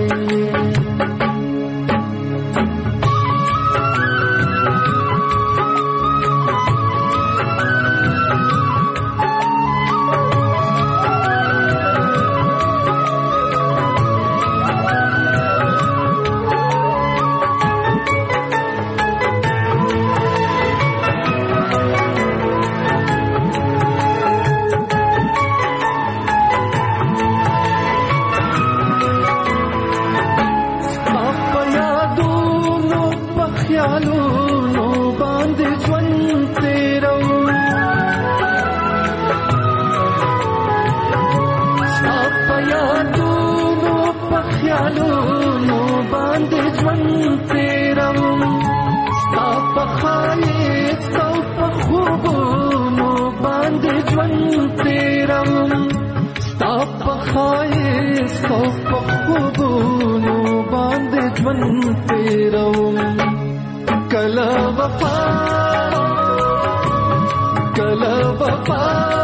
कला वफा कला वफा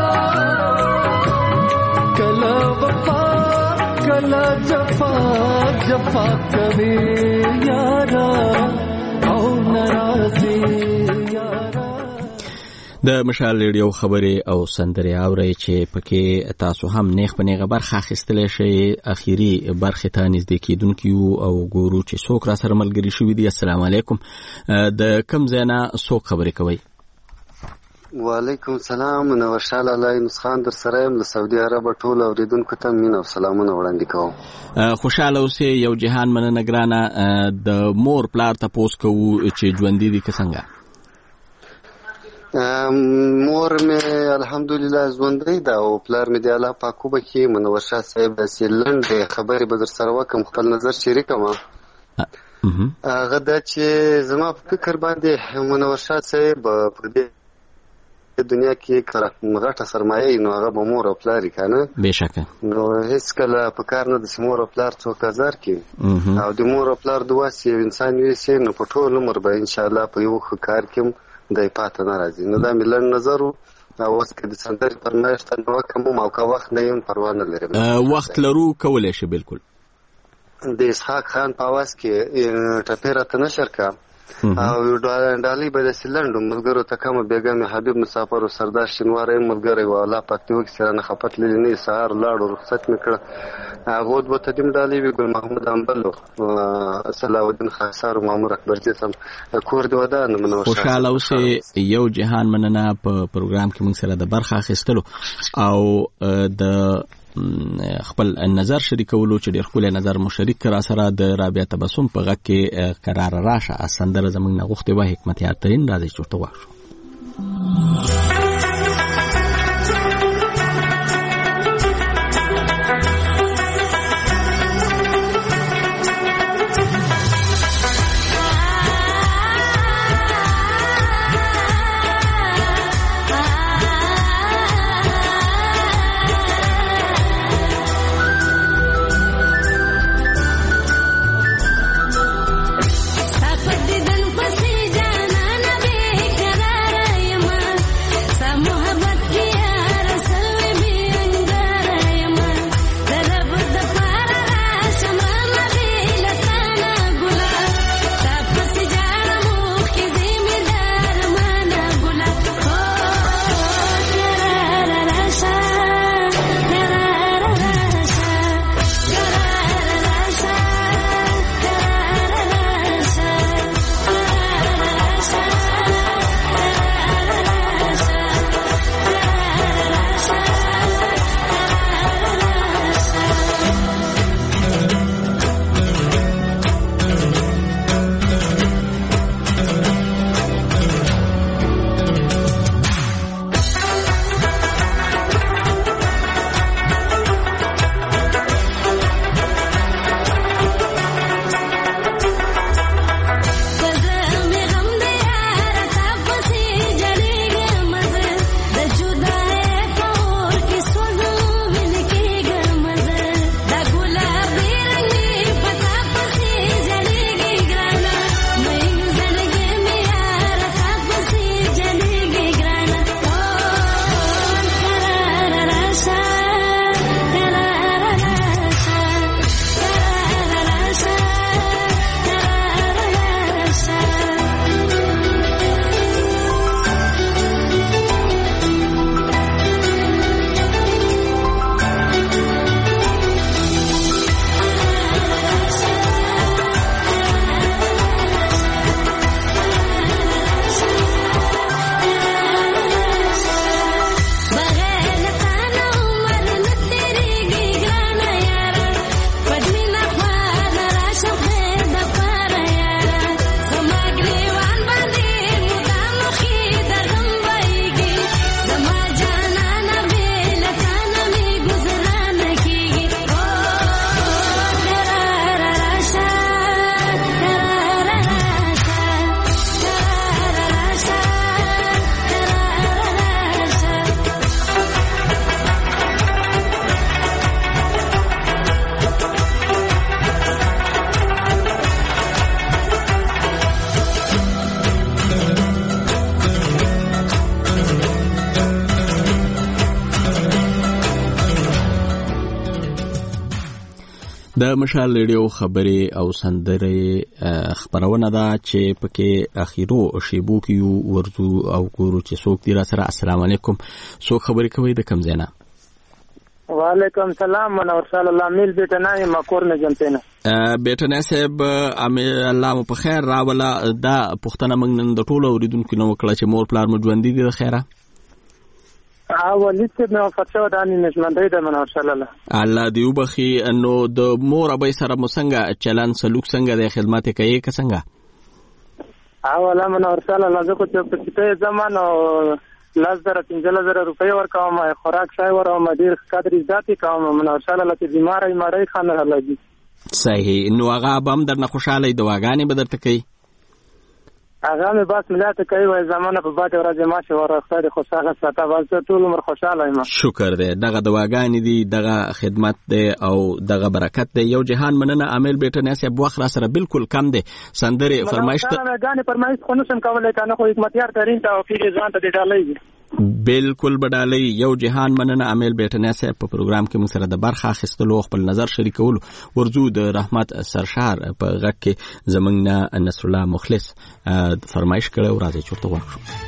कला वफा कला जफा जफा कभी यारा औ नाराजी यारा د مشال ریډیو خبرې او سندرې اورئ چې پکې تاسو هم نیغ په نیغه برخه اخیستلی شئ. اخیري برخې ته نږدې کېدونکي یو او ګورو چې څوک را سره ملګري شوي دي. السلام علیکم. د کوم ځای نه څوک خبرې کوئ؟ وعلیکم السلام. منور شاه لالی نسخان در سره یم. له سعودي عربه ټولو اورېدونکو ته مینه او سلامونه وړاندې کوم. خوشحاله اوسئ. یو جهان مننه ګرانه. د مور پلار تپوس کوو چې ژوندي دي که څنګه؟ مور مې الحمدلله ژوندی ده او پلار مې د الله پاک وبخښي. منور شاه صاحب داسې لنډې خبرې به در سره وکړم، خپل نظر شریکم. هغه دا چې زما په فکر باندې منور شاه صاحب په دې دنیا کې غټه سرمایه نو هغه به مور او پلار یې که نه؟ بېشکه. نو هېڅکله په کار نه ده چې مور او پلار څوک ازار کړي او د مور او پلار دعا چې یو انسان ویسي نو په ټول عمر به انشاءالله په یو ښه کار کې دی پاته نه راځي. نو دا مې لنډ نظر و. اوس که د سندرې فرمایش ته نه وکړم او که وخت نه یم پروا نه لرم. وخت لرو کولی شي. بالکل. د اسحاق خان په اواز کې ټپې راته نشر که او ډالۍ به داسې لنډو ملګرو ته کومه بیګم حبیب مسافر او سردار شینواری ملګری و الله پاک دې وکړي چې رانه خفه تللي نه یې. سهار لاړو رخصت مې کړه. هغو دوه ته دې ډالۍ وي. ګل محمود امبل و صلاح الدین خاکسار و مامور اکبرجي سم کور دې ودان. منور خوشحاله اوسئ. یو جهان مننه په پروګرام کې موږ سره د برخه اخیستلو او د خپل نظر شریکولو چې ډېر ښکلی نظر مو شریک کړه سره. د رابعه تبسم په غږ کې قراره راشه سندره زموږ نه غوښتې وه حکمت یار ترین. راځئ چې ورته واښو. د مشال ریډیو خبرې او سندرې خبرونه ده چې پکې اخیرو شیبو کې یو ورزو او ګورو چې څوک دی را سره. السلام علیکم، څوک خبرې کوي د کوم ځای نه؟ وعلیکم سلام، منور صلی الله میل بیٹنا یم کور نه جنتنه. بیٹنا صاحب الله مو په خیر راولا. دا پښتنه موږ نن د ټولو اوریدونکو نو وکړه چې مور پلار مو ژوند دي د خیره. اولی څه نو فتوا د نشمندې د منور صلی الله الله دی وبخي. نو د مور ابي سره مو څنګه چلن سلوک څنګه د خدمت کوي که څنګه؟ اوله منور صلی الله زه کو چې په زمانو لاس در پنځه زره روپۍ ورکوم، خوراک شای ورکوم، ډیر قدر عزت کوم. منور صلی الله چې بیماری مړی خانه لګي. صحیح. نو هغه بم درنه خوشاله دواګانې به درته کوي؟ هغه مې بس ملت کوي وای زمانه په باندې ورځ ما شو ورخته خوشاله ساته واسه ټول عمر خوشاله یم. شکر دې. دغه دواګانې دي، دغه خدمت دی او دغه برکت دی. یو جهان مننه عامل بیٹنه صاحب وخت را سره بالکل کم دی. سندره فرمایش ته غانې فرمایش خو نشم کولای کنه، خو حکمتیار ترين ته او پیږي ځان ته ډالۍ بالکل بدالي. یو جهان مننه عامل بیٹنه صاحب په پروګرام کې موږ سره د برخه اخیستلو خپل نظر شریکولو. ورزو د رحمت سرشار په غږ کې زمنګ نه نصر الله مخلص فرمایش کړو، راځي چورته وښو.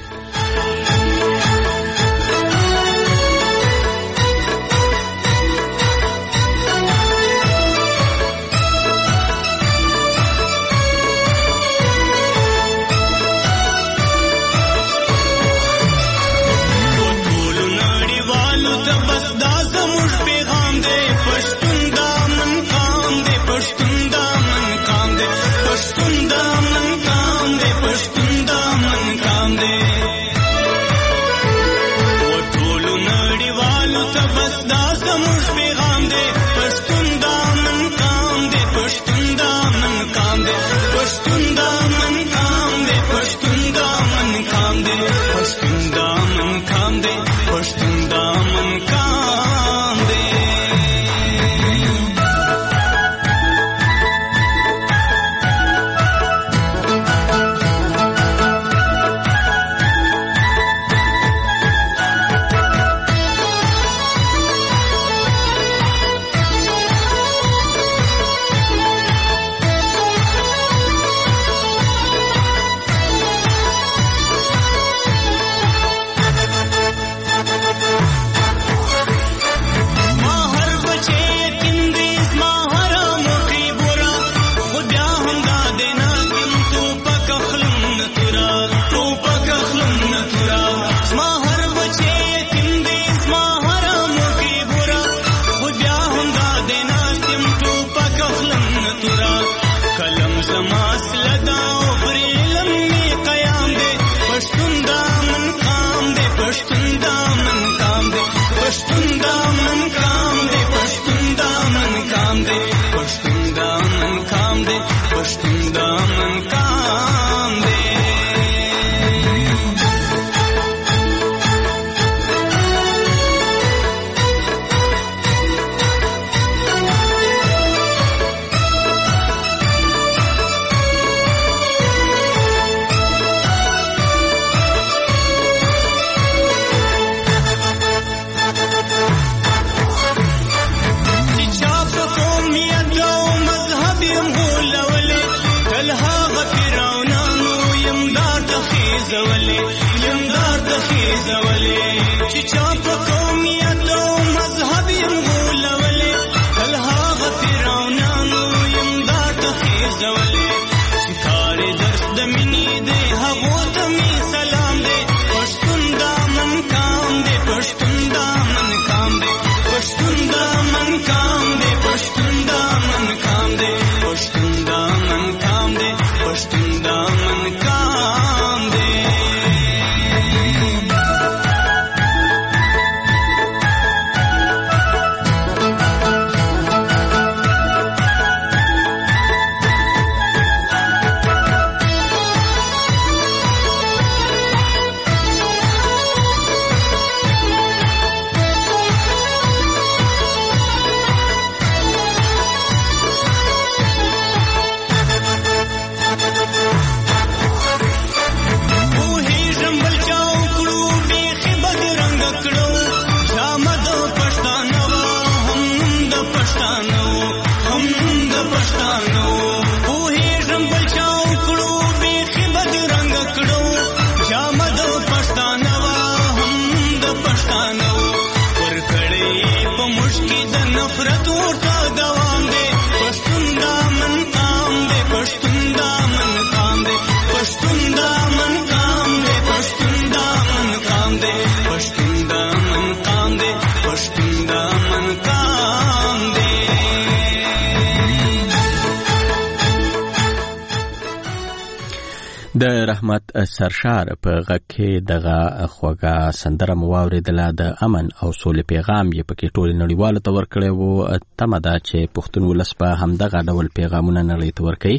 د رحمت سرشار په غږ کې دغه خوږه سندره مو واورېدله. د امن او سولې پیغام یې پکې ټولې نړیوالو ته ورکړی و. تمه ده چې پښتون ولس به همدغه ډول پیغامونه نړۍ ته ورکوي.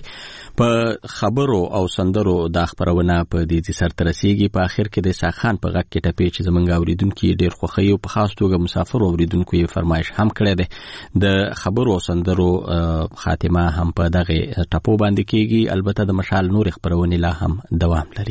په خبرو او سندرو دا خپرونه په دې ځای سرته رسېږي. په آخر کې د اسحاق خان په غږ کې ټپې چې زموږ اورېدونکي ډېر خوښوي او په خاص توګه مسافرو اورېدونکو یې فرمایش هم کړی دی. د خبرو او سندرو خاتمه هم په دغې ټپو باندې کېږي. البته د مشال نورې خپرونې لا هم دوام لري.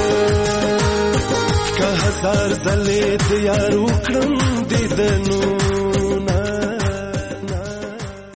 که هزار زلې د یار وکړم دیدنو